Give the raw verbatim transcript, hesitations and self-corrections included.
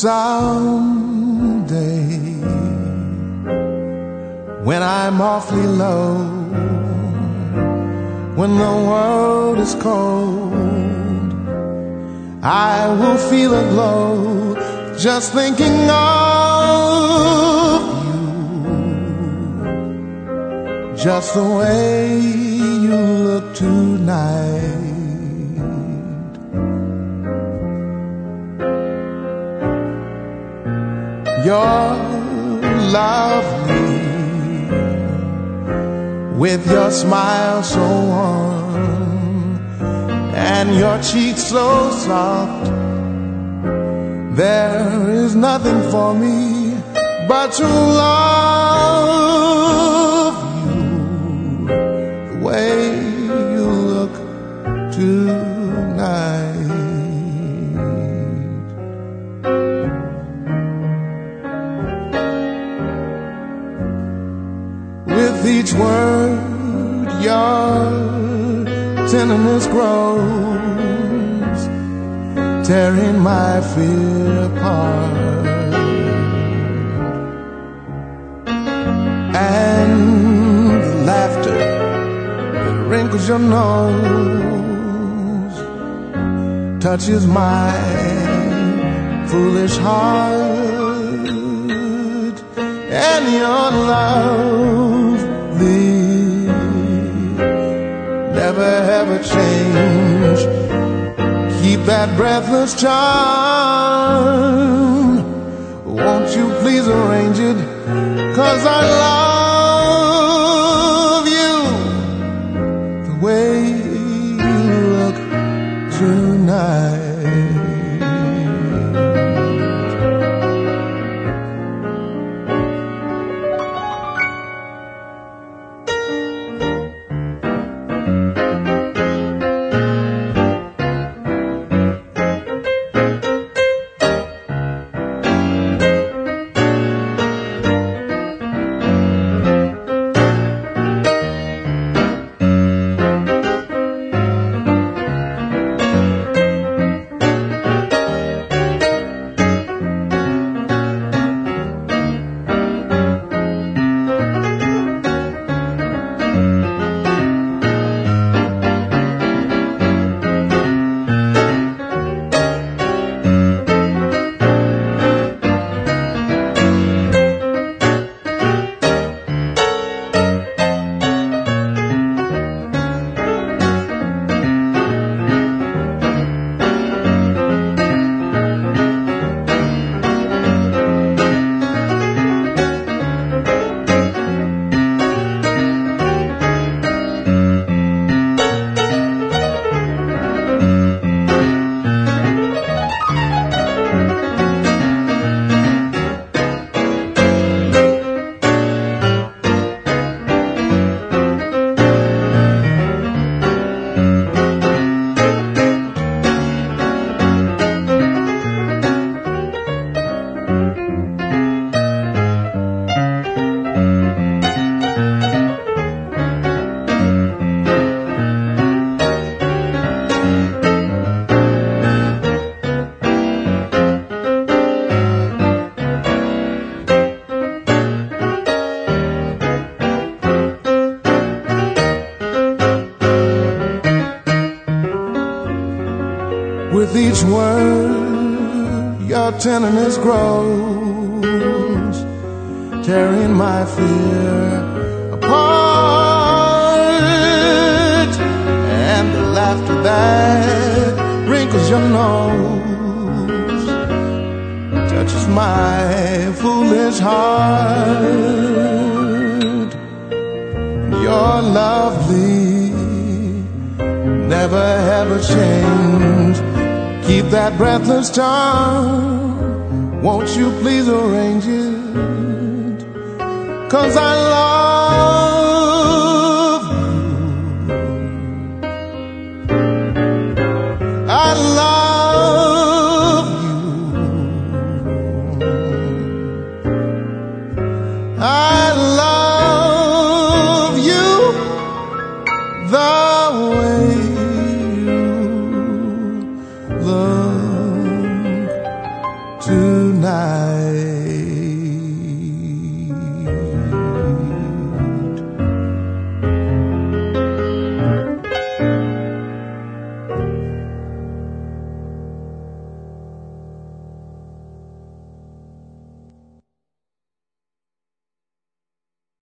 Someday, when I'm awfully low, when the world is cold, I will feel a glow just thinking of you, just the way you look tonight. You're lovely, with your smile so warm and your cheeks so soft. There is nothing for me but to love you the way you look tonight. With each word, your tenderness grows, tearing my fear apart. And the laughter that wrinkles your nose touches my foolish heart. And your love never ever change. Keep that breathless charm. Won't you please arrange it? 'Cause I love you the way you look tonight. With each word, your tenderness grows, tearing my fear apart. And the laughter that wrinkles your nose touches my foolish heart. You're lovely, never ever change. Keep that breathless charm. Won't you please arrange it? 'Cause I love you. I love you. I